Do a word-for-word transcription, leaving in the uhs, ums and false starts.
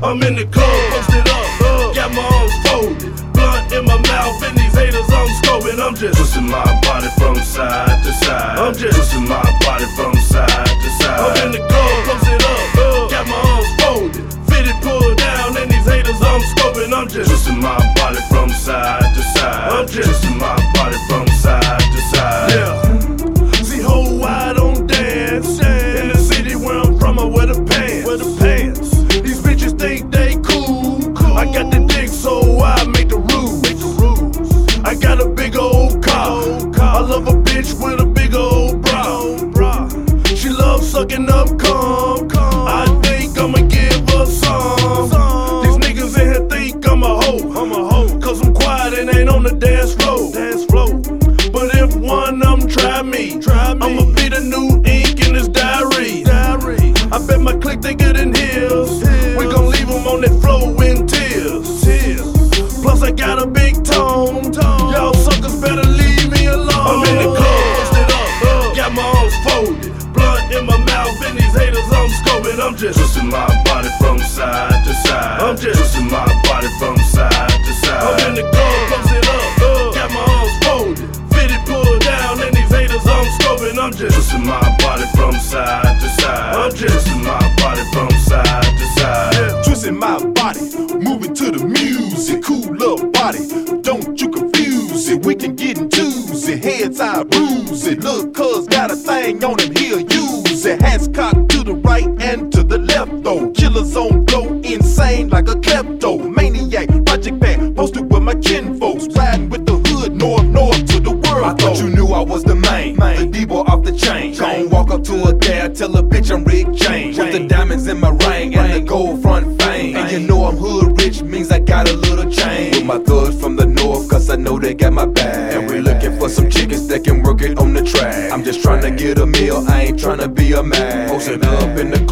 I'm in the club, posted up, got my arms folded, blunt in my mouth, and these haters I'm scoping. I'm just twisting my body from side to side. I'm just twisting my body from side to side. I'm in the club, posted up, got my arms folded, fitted pulled down, and these haters I'm scoping. I'm just twisting my body from side to side. I'm just twisting my body from side to side. Yeah. See, whole wide on dance. In the city where I'm from, I wear the pants. Wear the pants. These bitches think they cool. cool. I got the dick, so I make the rules. Make the rules. I got a big old car. I love a bitch with a big old bra. She loves sucking up cum. I think I'ma give her some. These niggas in here think I'm a hoe. I'm a hoe. Cause I'm quiet and ain't on the dance floor. Dance floor. But if one of them try me, try me, I'ma be the new ink in this diary. diary. I bet my clique they good in heels. We gon' leave them on that floor in tears. tears. Plus I got a big tone. Y'all suckers better leave me alone. I'm in the club, posted up, got my arms folded, blunt in my mouth, and these haters I'm scoping. I'm just twisting my body from side to side. I'm just twisting my body from side to side. I'm in the club, posted up, got my arms folded, fitted pulled down, and these haters I'm scoping. I'm just twisting my body from side to side. I'm just twisting my body from side to side. Yeah. Twisting my body, moving to the music, cool up body, don't you confuse it. We can get into it, heads I bruise it. Look, cuz got a thing on him, he'll use it. Hats cocked to the right and to the left though. Killers on blow, insane like a klepto. Maniac, project bag, posted with my kin folks. Riding with the hood, north, north to the world. I thought you knew I was the main, the D-boy off the chain. Gon' walk up to a gal, tell a bitch I'm Rick James. With the diamonds in my ring and the gold front fame. And you know I'm hood rich, means I got a little change. With my thugs from the north, cause I know they got my back. And we looking for some chickens that can work it on the track. I'm just trying to get a meal, I ain't trying to be a man. Posted up in the